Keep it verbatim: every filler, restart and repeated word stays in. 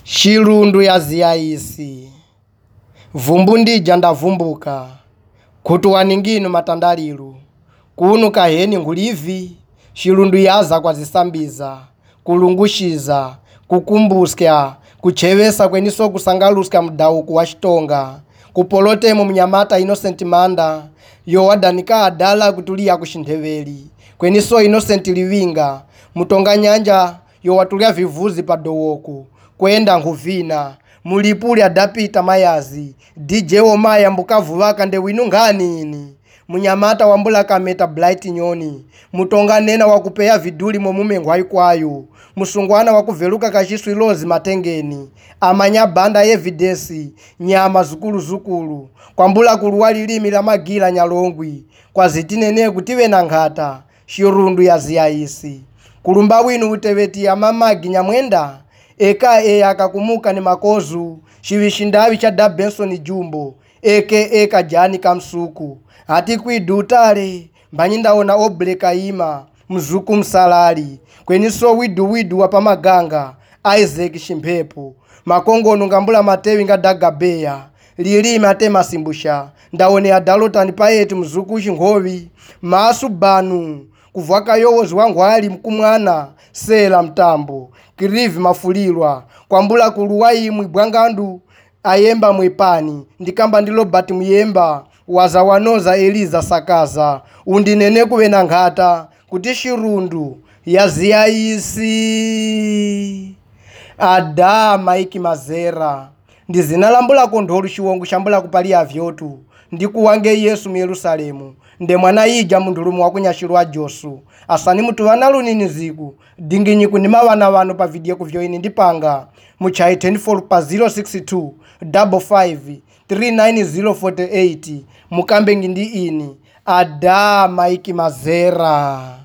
Shirundu ya ziyaisi vumbu ndija ndavumbuka kutuwa ninginu matandalilu kunu kaheni ngulivi shirundu yaza kwa zisambiza kulungushiza kukumbuska kuchewesa kweniso kusangaluska mdau kuwashitonga kupolotemo mnyamata Innocent Manda yo wadanika adala kutulia kushindeveli kweniso Innocent Livinga mutonga nyanja yo watulia vivuzi padowoku kwenda nkuvina mulipuli adapita mayazi D J Omaya mbukavu waka nde winu nganini munyamata wambula kameta Blight nyoni mutonga nena wakupea viduli momume ngwai kwayo musungwana wakuveluka kashisu ilozi matengeni amanya banda evidence nyama zukulu zukulu kwambula kuluwali limi la magila nyalongwi kwa zitinene kutiwe na ngata shirundu ya ziyaisi kulumba winu uteweti ya mamagi nyamwenda eka e akakumuka ni makozu shivishindawi cha da Benson Jumbo eke eka jani kamsuku hati kuidutale mbanyinda ona obleka ima mzuku msalali kweniso widu widu wapa maganga Isaac Shimpepo makongo nungambula matewi nga dagabeya lili mate masimbusha ndaone adalota nipayetu mzuku shingovi masu banu kuvwaka yowozi wangu ali mkumwana sela mtambo kirivi mafulilwa kwambula kuluwai mwibwangandu ayemba mwepani ndikamba ndilo bati muyemba waza wanoza Eliza Sakaza undinene kuwe na ngata kuti shirundu ya ziyaisi ada Maiki Mazera ndizinalambula kondholu shiwongu shambula kupalia vyotu ndikuwange Yesu mu Yerusalemu nde mwana ija mundulumu wakunyashirwa Josu asani mutu wanalunini ziku dinginyiku ni mawana wano pa video kuvyoini ndipanga muchai twenty-four pa zero six two five five three nine zero four eight mukambe ngindi ini ada Maiki Mazera.